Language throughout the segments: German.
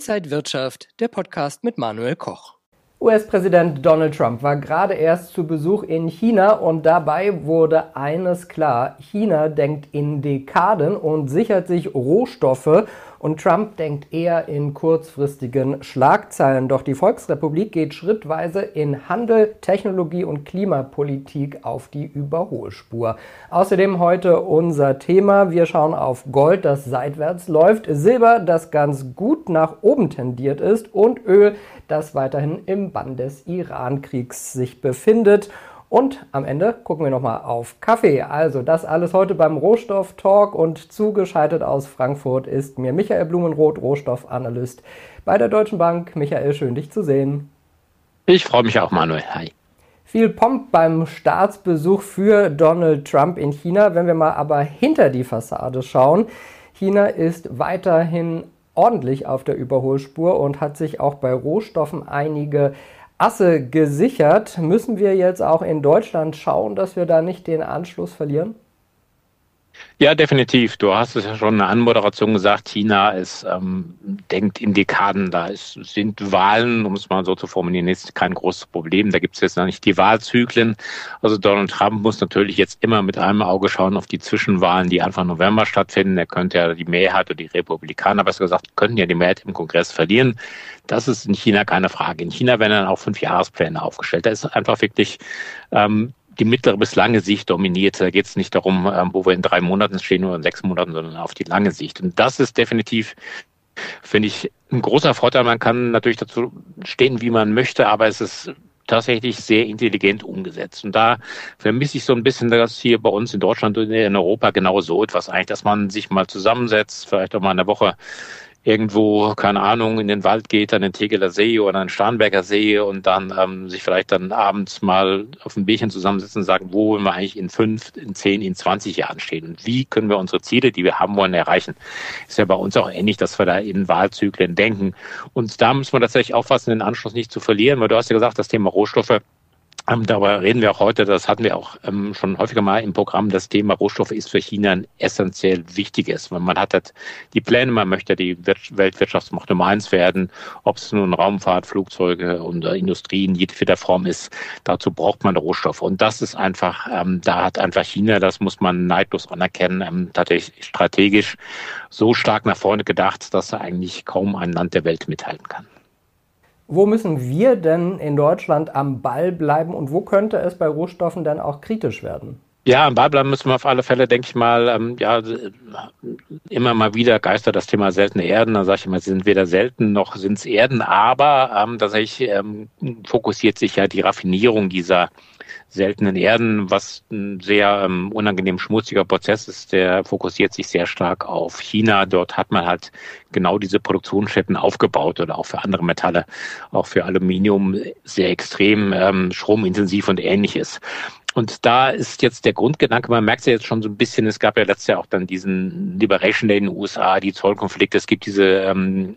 Inside Wirtschaft, der Podcast mit Manuel Koch. US-Präsident Donald Trump war gerade erst zu Besuch in China und dabei wurde eines klar: China denkt in Dekaden und sichert sich Rohstoffe und Trump denkt eher in kurzfristigen Schlagzeilen. Doch die Volksrepublik geht schrittweise in Handel, Technologie und Klimapolitik auf die Überholspur. Außerdem heute unser Thema: Wir schauen auf Gold, das seitwärts läuft, Silber, das ganz gut nach oben tendiert ist, und Öl, das weiterhin im Bann des Iran-Kriegs sich befindet. Und am Ende gucken wir nochmal auf Kaffee. Also das alles heute beim Rohstoff-Talk, und zugeschaltet aus Frankfurt ist mir Michael Blumenroth, Rohstoffanalyst bei der Deutschen Bank. Michael, schön dich zu sehen. Ich freue mich auch, Manuel. Hi. Viel Pomp beim Staatsbesuch für Donald Trump in China. Wenn wir mal aber hinter die Fassade schauen: China ist weiterhin ordentlich auf der Überholspur und hat sich auch bei Rohstoffen einige Asse gesichert. Müssen wir jetzt auch in Deutschland schauen, dass wir da nicht den Anschluss verlieren? Ja, definitiv. Du hast es ja schon in der Anmoderation gesagt, China denkt in Dekaden. Sind Wahlen, um es mal so zu formulieren, ist kein großes Problem. Da gibt es jetzt noch nicht die Wahlzyklen. Also Donald Trump muss natürlich jetzt immer mit einem Auge schauen auf die Zwischenwahlen, die Anfang November stattfinden. Er könnte ja die Mehrheit, oder die Republikaner, besser gesagt, könnten ja die Mehrheit im Kongress verlieren. Das ist in China keine Frage. In China werden dann auch 5-Jahrespläne aufgestellt. Da ist einfach wirklich die mittlere bis lange Sicht dominiert. Da geht es nicht darum, wo wir in 3 Monaten stehen oder in 6 Monaten, sondern auf die lange Sicht. Und das ist definitiv, finde ich, ein großer Vorteil. Man kann natürlich dazu stehen, wie man möchte, aber es ist tatsächlich sehr intelligent umgesetzt. Und da vermisse ich so ein bisschen das hier bei uns in Deutschland und in Europa genau so etwas eigentlich, dass man sich mal zusammensetzt, vielleicht auch mal in der Woche irgendwo, keine Ahnung, in den Wald geht, an den Tegeler See oder an den Starnberger See, und dann sich vielleicht dann abends mal auf ein Bierchen zusammensetzen und sagen, wo wollen wir eigentlich in 5, in 10, in 20 Jahren stehen und wie können wir unsere Ziele, die wir haben wollen, erreichen. Ist ja bei uns auch ähnlich, dass wir da in Wahlzyklen denken. Und da müssen wir tatsächlich aufpassen, den Anschluss nicht zu verlieren, weil du hast ja gesagt, das Thema Rohstoffe, darüber reden wir auch heute, das hatten wir auch schon häufiger mal im Programm. Das Thema Rohstoffe ist für China ein essentiell wichtiges. Man hat halt die Pläne, man möchte die Weltwirtschaftsmacht Nummer 1 werden, ob es nun Raumfahrt, Flugzeuge und Industrie in jeder Form ist. Dazu braucht man Rohstoffe. Und das ist einfach, da hat einfach China, das muss man neidlos anerkennen, tatsächlich strategisch so stark nach vorne gedacht, dass er eigentlich kaum ein Land der Welt mithalten kann. Wo müssen wir denn in Deutschland am Ball bleiben und wo könnte es bei Rohstoffen dann auch kritisch werden? Ja, am Ball bleiben müssen wir auf alle Fälle, denke ich mal, immer mal wieder geistert das Thema seltene Erden. Da sage ich immer, sie sind weder selten noch sind es Erden, aber tatsächlich fokussiert sich ja die Raffinierung dieser seltenen Erden, was ein sehr unangenehm schmutziger Prozess ist, der fokussiert sich sehr stark auf China. Dort hat man halt genau diese Produktionsstätten aufgebaut, oder auch für andere Metalle, auch für Aluminium sehr extrem stromintensiv und Ähnliches. Und da ist jetzt der Grundgedanke, man merkt es ja jetzt schon so ein bisschen, es gab ja letztes Jahr auch dann diesen Liberation Day in den USA, die Zollkonflikte, es gibt diese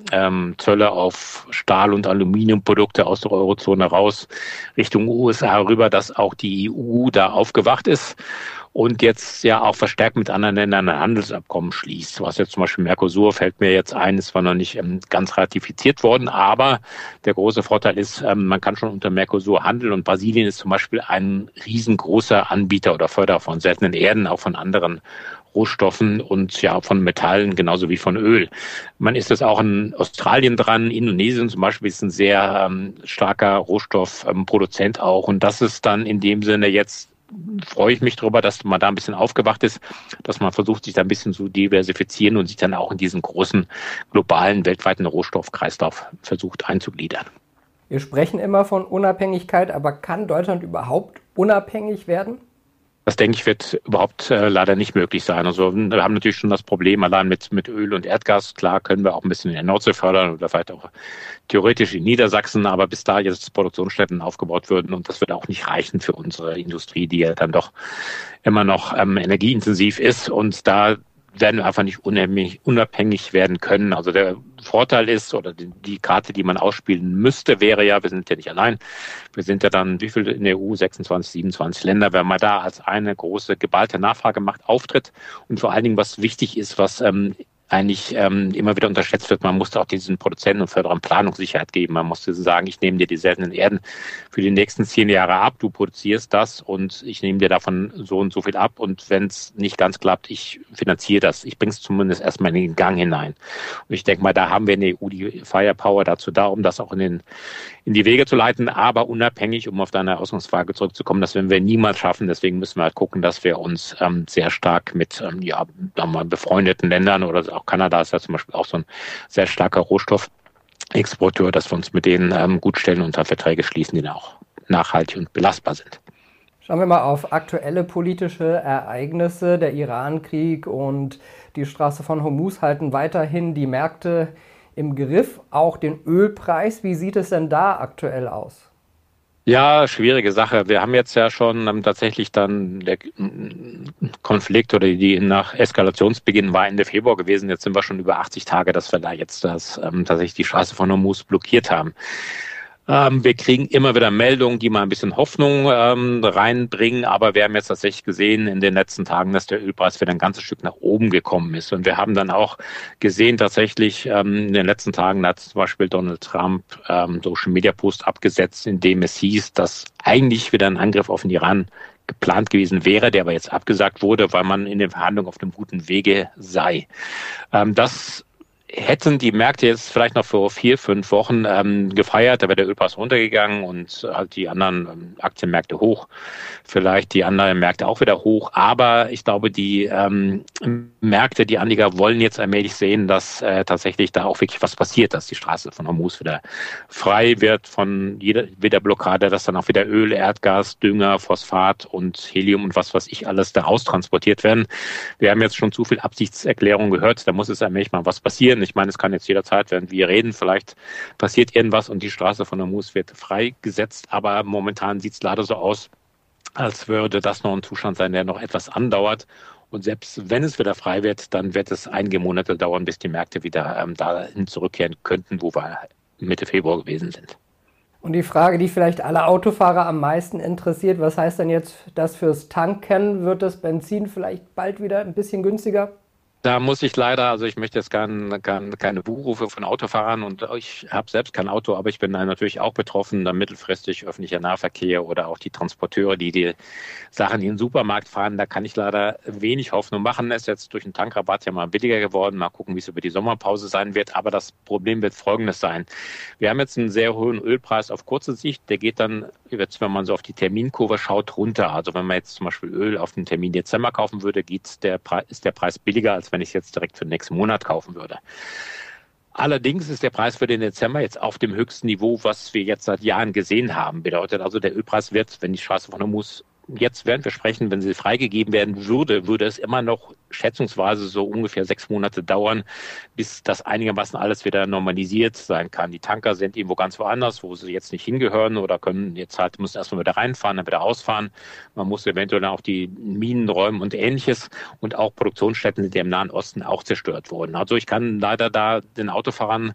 Zölle auf Stahl- und Aluminiumprodukte aus der Eurozone raus Richtung USA rüber, dass auch die EU da aufgewacht ist und jetzt ja auch verstärkt mit anderen Ländern ein Handelsabkommen schließt. Was jetzt zum Beispiel Mercosur, fällt mir jetzt ein, ist zwar noch nicht ganz ratifiziert worden, aber der große Vorteil ist, man kann schon unter Mercosur handeln, und Brasilien ist zum Beispiel ein riesengroßer Anbieter oder Förderer von seltenen Erden, auch von anderen Rohstoffen und ja von Metallen genauso wie von Öl. Man ist das auch in Australien dran, Indonesien zum Beispiel ist ein sehr starker Rohstoffproduzent auch, und das ist dann in dem Sinne jetzt, freue ich mich darüber, dass man da ein bisschen aufgewacht ist, dass man versucht, sich da ein bisschen zu diversifizieren und sich dann auch in diesen großen globalen, weltweiten Rohstoffkreislauf versucht einzugliedern. Wir sprechen immer von Unabhängigkeit, aber kann Deutschland überhaupt unabhängig werden? Das, denke ich, wird überhaupt leider nicht möglich sein. Also wir haben natürlich schon das Problem allein mit Öl und Erdgas. Klar können wir auch ein bisschen in der Nordsee fördern oder vielleicht auch theoretisch in Niedersachsen, aber bis da jetzt Produktionsstätten aufgebaut würden, und das wird auch nicht reichen für unsere Industrie, die ja dann doch immer noch energieintensiv ist, und da werden wir einfach nicht unabhängig werden können. Also der Vorteil ist, oder die Karte, die man ausspielen müsste, wäre ja, wir sind ja nicht allein, wir sind ja dann, wie viel in der EU, 26, 27 Länder, wenn man da als eine große geballte Nachfrage macht, auftritt, und vor allen Dingen, was wichtig ist, was eigentlich immer wieder unterschätzt wird. Man musste auch diesen Produzenten und Förderern Planungssicherheit geben. Man musste sagen, ich nehme dir die seltenen Erden für die nächsten 10 Jahre ab, du produzierst das und ich nehme dir davon so und so viel ab und wenn es nicht ganz klappt, ich finanziere das. Ich bringe es zumindest erstmal in den Gang hinein. Und ich denke mal, da haben wir in der EU die Firepower dazu da, um das auch in die Wege zu leiten, aber unabhängig, um auf deine Ausgangsfrage zurückzukommen, das werden wir niemals schaffen. Deswegen müssen wir halt gucken, dass wir uns sehr stark mit befreundeten Ländern oder auch Kanada ist ja zum Beispiel auch so ein sehr starker Rohstoffexporteur, dass wir uns mit denen gut stellen und da Verträge schließen, die dann auch nachhaltig und belastbar sind. Schauen wir mal auf aktuelle politische Ereignisse. Der Iran-Krieg und die Straße von Hormuz halten weiterhin die Märkte im Griff, auch den Ölpreis. Wie sieht es denn da aktuell aus? Ja, schwierige Sache. Wir haben jetzt ja schon tatsächlich dann der Konflikt oder die nach Eskalationsbeginn war Ende Februar gewesen. Jetzt sind wir schon über 80 Tage, dass wir da jetzt tatsächlich die Straße von Hormuz blockiert haben. Wir kriegen immer wieder Meldungen, die mal ein bisschen Hoffnung reinbringen, aber wir haben jetzt tatsächlich gesehen in den letzten Tagen, dass der Ölpreis wieder ein ganzes Stück nach oben gekommen ist. Und wir haben dann auch gesehen, tatsächlich in den letzten Tagen hat zum Beispiel Donald Trump Social Media Post abgesetzt, in dem es hieß, dass eigentlich wieder ein Angriff auf den Iran geplant gewesen wäre, der aber jetzt abgesagt wurde, weil man in den Verhandlungen auf einem guten Wege sei. Das hätten die Märkte jetzt vielleicht noch vor 4-5 Wochen gefeiert, da wäre der Ölpreis runtergegangen und halt die anderen Aktienmärkte hoch, vielleicht die anderen Märkte auch wieder hoch. Aber ich glaube, die Märkte, die Anleger wollen jetzt allmählich sehen, dass tatsächlich da auch wirklich was passiert, dass die Straße von Hormuz wieder frei wird von jeder Blockade, dass dann auch wieder Öl, Erdgas, Dünger, Phosphat und Helium und was weiß ich alles da raustransportiert werden. Wir haben jetzt schon zu viel Absichtserklärungen gehört, da muss es allmählich mal was passieren. Ich meine, es kann jetzt jederzeit, während wir reden, vielleicht passiert irgendwas und die Straße von Hormuz wird freigesetzt. Aber momentan sieht es leider so aus, als würde das noch ein Zustand sein, der noch etwas andauert. Und selbst wenn es wieder frei wird, dann wird es einige Monate dauern, bis die Märkte wieder dahin zurückkehren könnten, wo wir Mitte Februar gewesen sind. Und die Frage, die vielleicht alle Autofahrer am meisten interessiert, was heißt denn jetzt das fürs Tanken? Wird das Benzin vielleicht bald wieder ein bisschen günstiger? Da muss ich leider, also ich möchte jetzt keine Buhrufe von Autofahrern und ich habe selbst kein Auto, aber ich bin da natürlich auch betroffen, da mittelfristig öffentlicher Nahverkehr oder auch die Transporteure, die Sachen in den Supermarkt fahren, da kann ich leider wenig Hoffnung machen. Es ist jetzt durch den Tankrabatt ja mal billiger geworden, mal gucken, wie es über die Sommerpause sein wird, aber das Problem wird folgendes sein. Wir haben jetzt einen sehr hohen Ölpreis auf kurze Sicht, der geht dann, jetzt, wenn man so auf die Terminkurve schaut, runter. Also wenn man jetzt zum Beispiel Öl auf den Termin Dezember kaufen würde, ist der Preis billiger, als wenn ich es jetzt direkt für den nächsten Monat kaufen würde. Allerdings ist der Preis für den Dezember jetzt auf dem höchsten Niveau, was wir jetzt seit Jahren gesehen haben. Bedeutet also, der Ölpreis wird, wenn die Straße von Hormuz jetzt, während wir sprechen, wenn sie freigegeben werden würde es immer noch schätzungsweise so ungefähr 6 Monate dauern, bis das einigermaßen alles wieder normalisiert sein kann. Die Tanker sind irgendwo ganz woanders, wo sie jetzt nicht hingehören oder müssen erstmal wieder reinfahren, dann wieder ausfahren. Man muss eventuell auch die Minen räumen und Ähnliches. Und auch Produktionsstätten sind ja im Nahen Osten auch zerstört worden. Also ich kann leider da den Autofahrern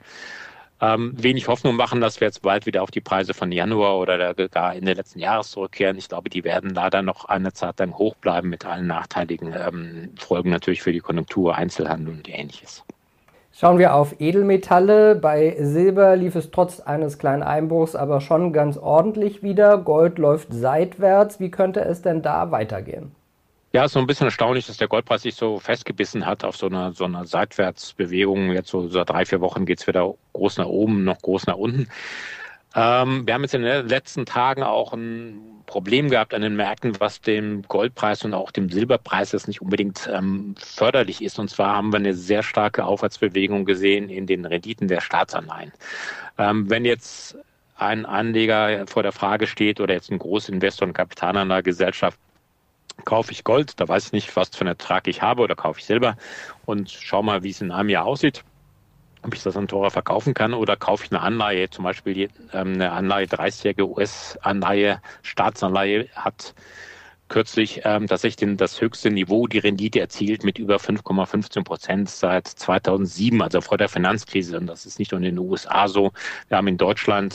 wenig Hoffnung machen, dass wir jetzt bald wieder auf die Preise von Januar oder gar Ende letzten Jahres zurückkehren. Ich glaube, die werden leider noch eine Zeit lang hoch bleiben mit allen nachteiligen Folgen natürlich für die Konjunktur, Einzelhandel und Ähnliches. Schauen wir auf Edelmetalle. Bei Silber lief es trotz eines kleinen Einbruchs aber schon ganz ordentlich wieder. Gold läuft seitwärts. Wie könnte es denn da weitergehen? Ja, ist so ein bisschen erstaunlich, dass der Goldpreis sich so festgebissen hat auf so einer Seitwärtsbewegung. Jetzt so seit 3-4 Wochen geht's wieder groß nach oben, noch groß nach unten. Wir haben jetzt in den letzten Tagen auch ein Problem gehabt an den Märkten, was dem Goldpreis und auch dem Silberpreis jetzt nicht unbedingt förderlich ist. Und zwar haben wir eine sehr starke Aufwärtsbewegung gesehen in den Renditen der Staatsanleihen. Wenn jetzt ein Anleger vor der Frage steht oder jetzt ein Großinvestor und Kapitalanlagegesellschaft, kaufe ich Gold, da weiß ich nicht, was für einen Ertrag ich habe, oder kaufe ich Silber und schau mal, wie es in einem Jahr aussieht, ob ich das dann teurer verkaufen kann, oder kaufe ich eine Anleihe, zum Beispiel eine Anleihe, 30-jährige US-Anleihe, Staatsanleihe hat kürzlich tatsächlich das höchste Niveau, die Rendite erzielt mit über 5,15% seit 2007, also vor der Finanzkrise. Und das ist nicht nur in den USA so. Wir haben in Deutschland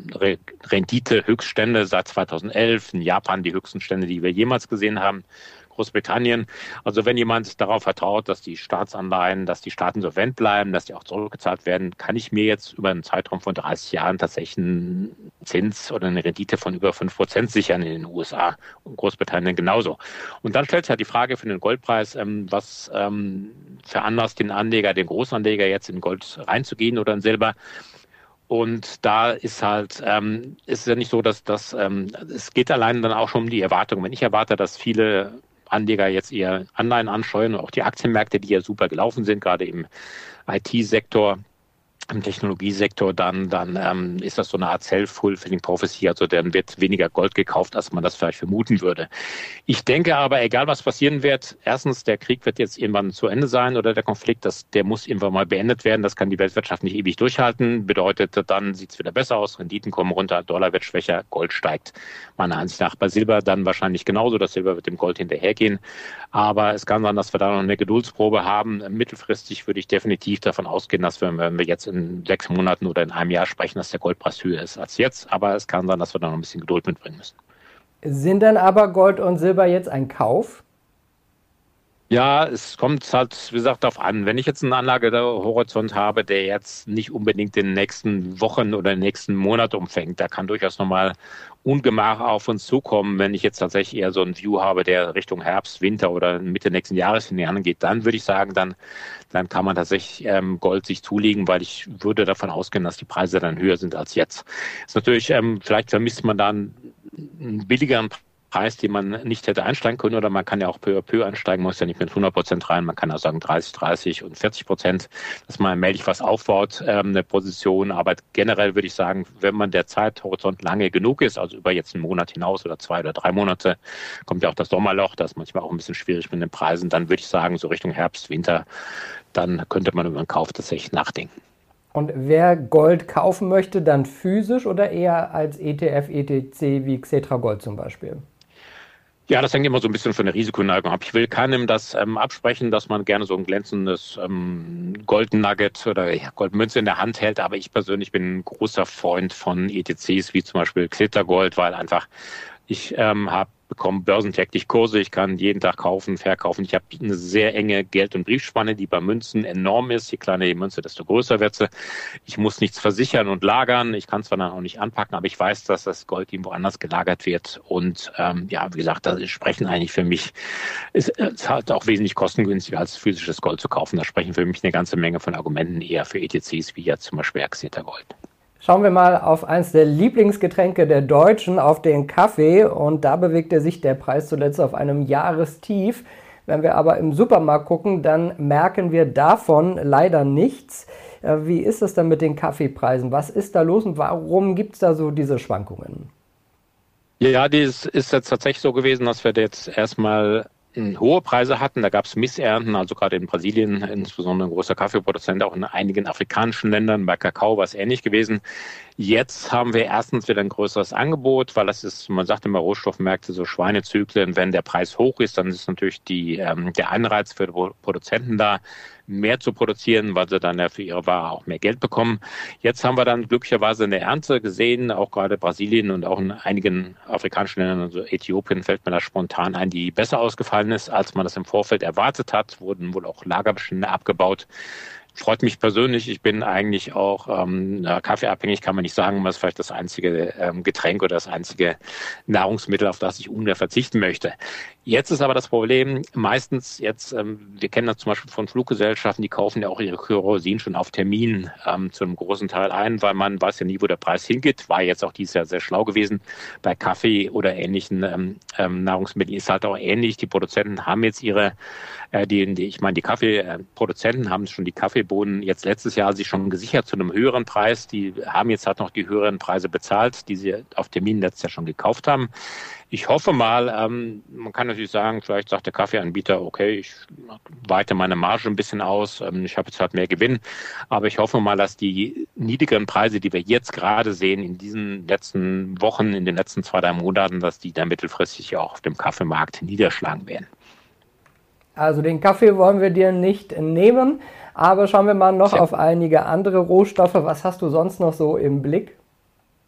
Rendite-Höchststände seit 2011, in Japan die höchsten Stände, die wir jemals gesehen haben. Großbritannien. Also wenn jemand darauf vertraut, dass die Staatsanleihen, dass die Staaten solvent bleiben, dass die auch zurückgezahlt werden, kann ich mir jetzt über einen Zeitraum von 30 Jahren tatsächlich einen Zins oder eine Rendite von über 5% sichern in den USA und Großbritannien genauso. Und dann stellt sich halt die Frage für den Goldpreis, was veranlasst den Anleger, den Großanleger jetzt in Gold reinzugehen oder in Silber. Und da ist halt, ist es ja nicht so, dass es geht allein dann auch schon um die Erwartung. Wenn ich erwarte, dass viele Anleger jetzt eher Anleihen ansteuern, auch die Aktienmärkte, die ja super gelaufen sind, gerade im IT-Sektor, im Technologiesektor, dann ist das so eine Art Self-Fulfilling Prophecy, also dann wird weniger Gold gekauft, als man das vielleicht vermuten würde. Ich denke aber, egal was passieren wird, erstens, der Krieg wird jetzt irgendwann zu Ende sein oder der Konflikt, der muss irgendwann mal beendet werden, das kann die Weltwirtschaft nicht ewig durchhalten, bedeutet, dann sieht es wieder besser aus, Renditen kommen runter, Dollar wird schwächer, Gold steigt. Meiner Ansicht nach bei Silber dann wahrscheinlich genauso, das Silber wird dem Gold hinterhergehen, aber es kann sein, dass wir da noch eine Geduldsprobe haben. Mittelfristig würde ich definitiv davon ausgehen, dass wenn wir jetzt in 6 Monaten oder in einem Jahr sprechen, dass der Goldpreis höher ist als jetzt. Aber es kann sein, dass wir da noch ein bisschen Geduld mitbringen müssen. Sind denn aber Gold und Silber jetzt ein Kauf? Ja, es kommt halt, wie gesagt, darauf an. Wenn ich jetzt einen Anlagehorizont habe, der jetzt nicht unbedingt in den nächsten Wochen oder den nächsten Monat umfängt, da kann durchaus nochmal Ungemach auf uns zukommen. Wenn ich jetzt tatsächlich eher so ein View habe, der Richtung Herbst, Winter oder Mitte nächsten Jahres hingeht, dann würde ich sagen, dann kann man tatsächlich Gold sich zulegen, weil ich würde davon ausgehen, dass die Preise dann höher sind als jetzt. Ist natürlich, vielleicht vermisst man dann einen billigeren Preis, den man nicht hätte einsteigen können, oder man kann ja auch peu à peu einsteigen, muss ja nicht mit 100% rein, man kann auch sagen 30 und 40%, dass man allmählich was aufbaut, eine Position, aber generell würde ich sagen, wenn man der Zeithorizont lange genug ist, also über jetzt einen Monat hinaus oder 2 oder 3 Monate, kommt ja auch das Sommerloch, das ist manchmal auch ein bisschen schwierig mit den Preisen, dann würde ich sagen, so Richtung Herbst, Winter, dann könnte man über den Kauf tatsächlich nachdenken. Und wer Gold kaufen möchte, dann physisch oder eher als ETF, ETC wie Xetra Gold zum Beispiel? Ja, das hängt immer so ein bisschen von der Risikoneigung ab. Ich will keinem das absprechen, dass man gerne so ein glänzendes Goldnugget oder Goldmünze in der Hand hält. Aber ich persönlich bin ein großer Freund von ETCs wie zum Beispiel Xetra Gold, weil einfach ich bekomme börsentäglich Kurse, ich kann jeden Tag kaufen, verkaufen. Ich habe eine sehr enge Geld- und Briefspanne, die bei Münzen enorm ist. Je kleiner die Münze, desto größer wird sie. Ich muss nichts versichern und lagern. Ich kann zwar dann auch nicht anpacken, aber ich weiß, dass das Gold irgendwo anders gelagert wird. Und wie gesagt, da sprechen eigentlich für mich, ist halt auch wesentlich kostengünstiger als physisches Gold zu kaufen. Da sprechen für mich eine ganze Menge von Argumenten eher für ETCs, wie jetzt zum Beispiel Xetra Gold. Schauen wir mal auf eins der Lieblingsgetränke der Deutschen, auf den Kaffee. Und da bewegte sich der Preis zuletzt auf einem Jahrestief. Wenn wir aber im Supermarkt gucken, dann merken wir davon leider nichts. Wie ist es denn mit den Kaffeepreisen? Was ist da los und warum gibt es da so diese Schwankungen? Ja, das ist jetzt tatsächlich so gewesen, dass wir jetzt erstmal hohe Preise hatten. Da gab es Missernten, also gerade in Brasilien, insbesondere ein großer Kaffeeproduzent, auch in einigen afrikanischen Ländern. Bei Kakao war es ähnlich gewesen. Jetzt haben wir erstens wieder ein größeres Angebot, weil das ist, man sagt immer Rohstoffmärkte, so Schweinezyklen. Wenn der Preis hoch ist, dann ist natürlich der Anreiz für die Produzenten da, mehr zu produzieren, weil sie dann ja für ihre Ware auch mehr Geld bekommen. Jetzt haben wir dann glücklicherweise eine Ernte gesehen, auch gerade Brasilien und auch in einigen afrikanischen Ländern, also Äthiopien fällt mir da spontan ein, die besser ausgefallen ist, als man das im Vorfeld erwartet hat, wurden wohl auch Lagerbestände abgebaut. Freut mich persönlich. Ich bin eigentlich auch kaffeeabhängig, kann man nicht sagen, was vielleicht das einzige Getränk oder das einzige Nahrungsmittel, auf das ich ungern verzichten möchte. Jetzt ist aber das Problem, meistens jetzt, wir kennen das zum Beispiel von Fluggesellschaften, die kaufen ja auch ihre Kerosin schon auf Termin zu einem großen Teil ein, weil man weiß ja nie, wo der Preis hingeht. War jetzt auch dieses Jahr sehr schlau gewesen. Bei Kaffee oder ähnlichen Nahrungsmitteln ist halt auch ähnlich. Die Produzenten haben jetzt die Kaffeeproduzenten haben schon die Kaffeebohnen jetzt letztes Jahr sich schon gesichert zu einem höheren Preis. Die haben jetzt halt noch die höheren Preise bezahlt, die sie auf Termin letztes Jahr schon gekauft haben. Ich hoffe mal, man kann natürlich sagen, vielleicht sagt der Kaffeeanbieter, okay, ich weite meine Marge ein bisschen aus, ich habe jetzt halt mehr Gewinn, aber ich hoffe mal, dass die niedrigeren Preise, die wir jetzt gerade sehen in diesen letzten Wochen, in den letzten 2-3 Monaten, dass die dann mittelfristig auch auf dem Kaffeemarkt niederschlagen werden. Also den Kaffee wollen wir dir nicht nehmen, aber schauen wir mal noch auf einige andere Rohstoffe. Was hast du sonst noch so im Blick?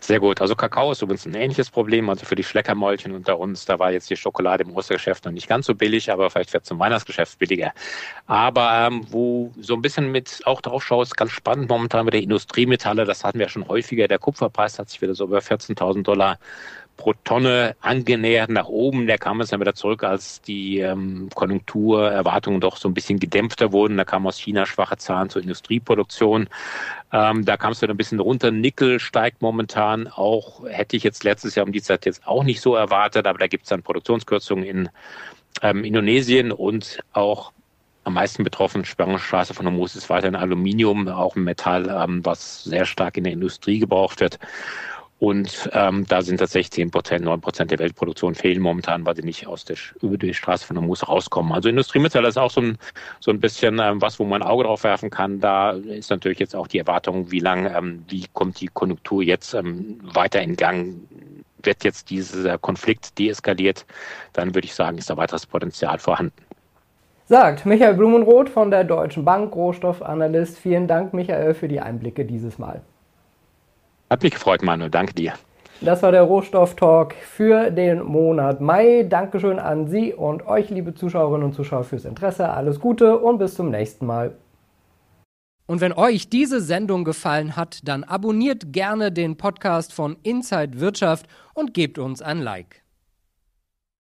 Sehr gut. Also Kakao ist übrigens ein ähnliches Problem. Also für die Schleckermäulchen unter uns, da war jetzt die Schokolade im Ostergeschäft noch nicht ganz so billig, aber vielleicht wird es zum Weihnachtsgeschäft billiger. Aber wo so ein bisschen mit auch drauf schaue, ist ganz spannend momentan mit der Industriemetalle. Das hatten wir ja schon häufiger. Der Kupferpreis hat sich wieder so über $14.000 pro Tonne angenähert nach oben. Der kam jetzt dann wieder zurück, als die Konjunkturerwartungen doch so ein bisschen gedämpfter wurden. Da kamen aus China schwache Zahlen zur Industrieproduktion. Da kam es wieder ein bisschen runter. Nickel steigt momentan auch, hätte ich jetzt letztes Jahr um die Zeit jetzt auch nicht so erwartet, aber da gibt es dann Produktionskürzungen in Indonesien und auch am meisten betroffen, Sperrungsstraße von Hormuz ist weiterhin Aluminium, auch ein Metall, was sehr stark in der Industrie gebraucht wird. Und da sind tatsächlich 10%, 9% der Weltproduktion fehlen momentan, weil sie nicht über die Straße von Hormuz rauskommen. Also Industriemetalle ist auch so ein bisschen was, wo man ein Auge drauf werfen kann. Da ist natürlich jetzt auch die Erwartung, wie kommt die Konjunktur jetzt weiter in Gang? Wird jetzt dieser Konflikt deeskaliert? Dann würde ich sagen, ist da weiteres Potenzial vorhanden. Sagt Michael Blumenroth von der Deutschen Bank, Rohstoffanalyst. Vielen Dank, Michael, für die Einblicke dieses Mal. Hat mich gefreut, Manuel. Danke dir. Das war der Rohstoff-Talk für den Monat Mai. Dankeschön an Sie und euch, liebe Zuschauerinnen und Zuschauer, fürs Interesse. Alles Gute und bis zum nächsten Mal. Und wenn euch diese Sendung gefallen hat, dann abonniert gerne den Podcast von Inside Wirtschaft und gebt uns ein Like.